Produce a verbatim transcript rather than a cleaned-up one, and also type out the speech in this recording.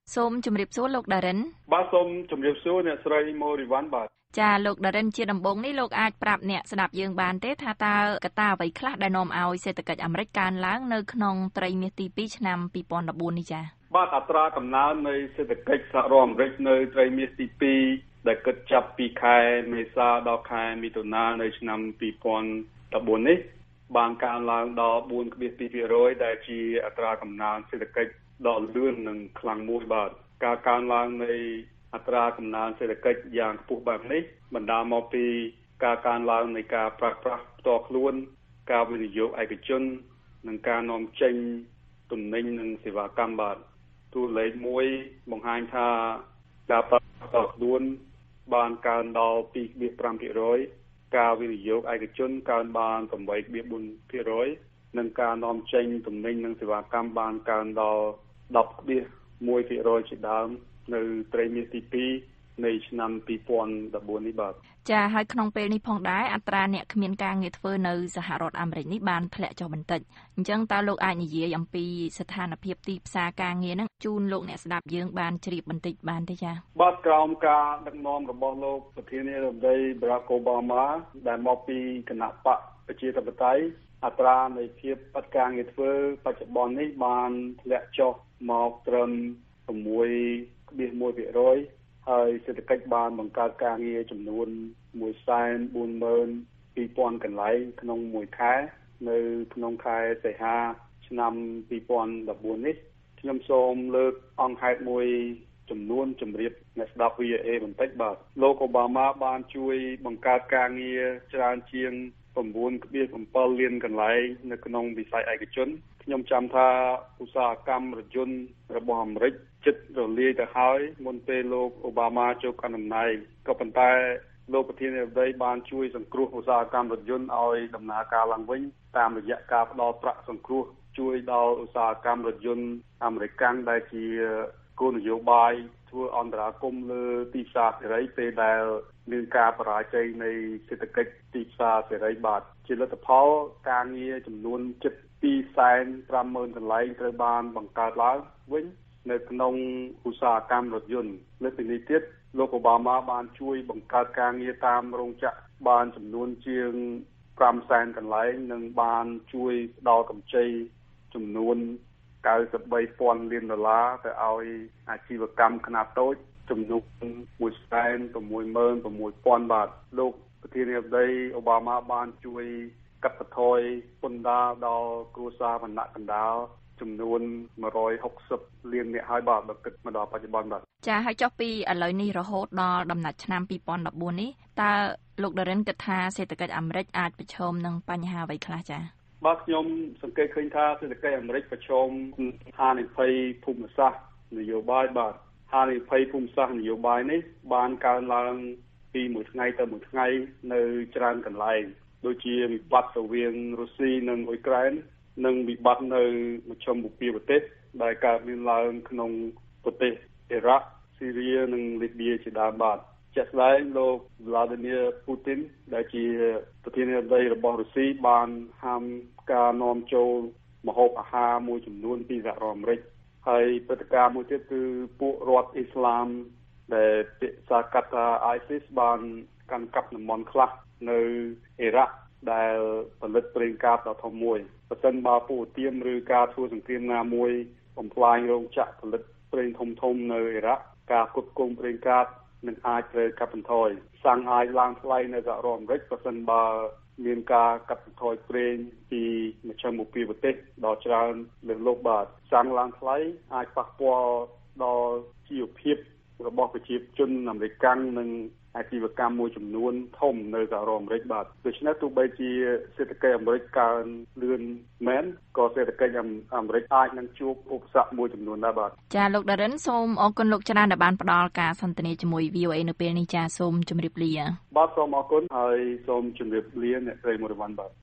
សូមជម្រាបសួរលោកដារិនបាទសូមជម្រាបសួរអ្នកស្រីម៉ូរីវ៉ាន់បាទចាលោកដារិនជាដំបូងនេះលោកអាចប្រាប់អ្នកស្ដាប់យើងបានទេថាតើកត្តាអ្វីខ្លះដែលនាំឲ្យសេដ្ឋកិច្ចអាមេរិកកើនឡើងនៅក្នុងត្រីមាសទីពីរឆ្នាំពីរពាន់ដប់បួននេះចាបាទអត្រាកំណើននៃសេដ្ឋកិច្ចសហរដ្ឋអាមេរិកនៅត្រីមាសទីពីរដែលគិតចាប់ពីខែមេសាដល់ខែមិថុនានៅឆ្នាំពីរពាន់ដប់បួននេះបានកើនឡើងដល់ បួនភាគពីរភាគរយ ដែលជាអត្រាកំណើនសេដ្ឋកិច្ចដ៏លឿននិងខ្លាំងមួយបាទការកើនឡើងនៃអត្រាកំណើនសេដ្ឋកិច្ចយ៉ាងខ្ពស់បែបនេះបណ្ដាលមកពីការកើនឡើងនៃការប្រើប្រាស់ផ្ទាល់ខ្លួនការវិនិយោគឯកជននិងការនាំចេញទំនិញនិងសេវាកម្មបាទតួលេខមួយបង្ហាញថាការប្រើប្រាស់ផ្ទាល់ខ្លួនបានកើនដល់ ពីរភាគប្រាំភាគរយ ការវិនិយោគឯកជនកើនបាន ប្រាំបីភាគបួនភាគរយ និងការនាំចេញទំនិញនិងសេវាកម្មបានកើនដល់ ដប់ភាគមួយភាគរយ ជាដើមនៅត្រីមាសទីពីរនៃឆ្នាំពីរពាន់ដប់បួននេះបាទចាហើយក្នុងពេលនេះផងដែរអត្រាអ្នកគ្មានការងារធ្វើនៅសហរដ្ឋអាមេរិកនេះបានធ្លាក់ចុះបន្តិចអញ្ចឹងតើលោកអាចនិយាយអំពីស្ថានភាពទីផ្សារការងារហ្នឹងជូនលោកអ្នកស្ដាប់យើងបានជ្រាបបន្តិចបានទេចាបាទក្រោមការដឹកនាំរបស់លោកប្រធានាធិបតី Barack Obama ដែលមកពីគណៈបកប្រជាធិបតេយ្យអត្រានៃភាពអត់ការងារធ្វើបច្ចុប្បន្ននេះបានធ្លាក់ចុះមកត្រឹម ប្រាំមួយភាគមួយភាគរយ ហើយសេដ្ឋកិច្ចបានបង្កើតការងារចំនួន មួយសែនបួនម៉ឺនពីរពាន់ កន្លែងក្នុងមួយខែនៅក្នុងខែសីហាឆ្នាំពីរពាន់ដប់បួននេះខ្ញុំសូមលើកអង្គហេតុមួយចំនួនជម្រាបអ្នកស្ដាប់ វី អូ អេ បន្តិចបាទលោកអូបាម៉ាបានជួយបង្កើតការងារច្រើនជាង ប្រាំបួនភាគbảy លានកន្លែងនៅក្នុងវិស័យឯកជនខ្ញុំចាំថាឧស្សាហកម្មរថយន្តរបស់អាមេរិកជិតរលាយទៅហើយមុនពេលលោកអូបាម៉ាចូលកាន់តំណែងក៏ប៉ុន្តែលោកប្រធានាធិបតីបានជួយសង្គ្រោះឧស្សាហកម្មរថយន្តឲ្យដំណើរការឡើងវិញតាមរយៈការផ្តល់ប្រាក់សង្គ្រោះជួយដល់ឧស្សាហកម្មរថយន្តអាមេរិកដែលជាគោលនយោបាយធ្វើអន្តរាគមន៍លើទីផ្សារសេរីពេលដែលមានការបរាជ័យនៃសេដ្ឋកិច្ចទីផ្សារសេរីបាទជាលទ្ធផលការងារចំនួនជិតពីរសែនប្រាំម៉ឺនកន្លែងត្រូវបានបង្កើតឡើងវិញនៅក្នុងឧស្សាហកម្មរថយន្តលើសពីនេះទៀតលោកអូបាម៉ាបានជួយបង្កើតការងារតាមរោងចក្របានចំនួនជាងប្រាំសែនកន្លែងនិងបានជួយផ្ដល់កម្ចីចំនួន កៅសិបបីពាន់លានដុល្លារទៅឲ្យអាជីវកម្មខ្នាតតូចចំនួន មួយសែនប្រាំមួយម៉ឺនប្រាំមួយពាន់ បាទលោកប្រធានាធិបតីអូបាម៉ាបានជួយកាត់បន្ថយពន្ធដារដល់គ្រួសារវណ្ណៈកណ្ដាលចំនួន មួយរយហុកសិប លាននាក់ហើយបាទបើគិតមកដល់បច្ចុប្បន្នបាទចាហើយចុះពីឥឡូវនេះរហូតដល់ដំណាច់ឆ្នាំពីរពាន់ដប់បួននេះតើលោកដារិនគិតថាសេដ្ឋកិច្ចអាមេរិកអាចប្រឈមនឹងបញ្ហាអ្វីខ្លះចាបាទខ្ញុំសង្កេតឃើញថាសេដ្ឋកិច្ចអាមេរិកប្រឈមហានិភ័យភូមិសាស្ត្រនយោបាយបាទហានិភ័យភូមិសាស្ត្រនយោបាយនេះបានកើនឡើងពីមួយថ្ងៃទៅមួយថ្ងៃនៅច្រើនកន្លែងដូចជាវិបត្តិរវាងរុស្ស៊ីនិងអ៊ុយក្រែននិងវិបត្តិនៅមជ្ឈមបូព៌ាប្រទេសដែលកើតមានឡើងក្នុងប្រទេសអ៊ីរ៉ាក់ស៊ីរីនិងលីបៀជាដើមបាទជាក់ស្ដែងលោក Vladimir Putin ដែលជាប្រធានាធិបតីរបស់រុស្ស៊ីបានហាមការនាំចូលម្ហូបអាហារមួយចំនួនពីសហរដ្ឋអាមេរិកហើយព្រឹត្តិការណ៍មួយទៀតគឺពួករដ្ឋអ៊ីស្លាមដែលភាសាកាត់ថា ISIS បានកាន់កាប់តំបន់ខ្លះនៅអ៊ីរ៉ាក់ដែលផលិតប្រេងកាតដ៏ធំមួយបើសិនបើពួកឧទាមឬការធ្វើសង្គ្រាមណាមួយបំផ្លាញរោងចក្រផលិតប្រេងធំធំនៅអ៊ីរ៉ាក់ការផ្គត់ផ្គង់ប្រេងកាតនឹងអាចត្រូវកាត់បន្ថយសាំងអាចឡើងថ្លៃនៅសហរដ្ឋអាមេរិកបើសិនបើមានការកាត់បន្ថយប្រេងពីមជ្ឈមបូព៌ាប្រទេសដ៏ច្រើនលើសលប់បាទសាំងឡើងថ្លៃអាចប៉ះពាល់ដល់ជីវភាពរបស់ប្រជាជនអាមេរិកនិងអាជីវកម្មមួយចំនួនធំនៅសហរដ្ឋអាមេរិកបាទដូច្នេះទោះបីជាសេដ្ឋកិច្ចអាមេរិកកើនលឿនមែនក៏សេដ្ឋកិច្ចអាមេរិកអាចនឹងជួបឧបសគ្គមួយចំនួនដែរបាទចាលោកដារិនសូមអរគុណលោកច្រើនដែលបានផ្ដល់ការសន្ទនាជាមួយ វី អូ អេ នៅពេលនេះចាសូមជម្រាបលាបាទសូមអរគុណហើយសូមជម្រាបលាអ្នកស្រីម៉ូរីវ៉ាន់បាទ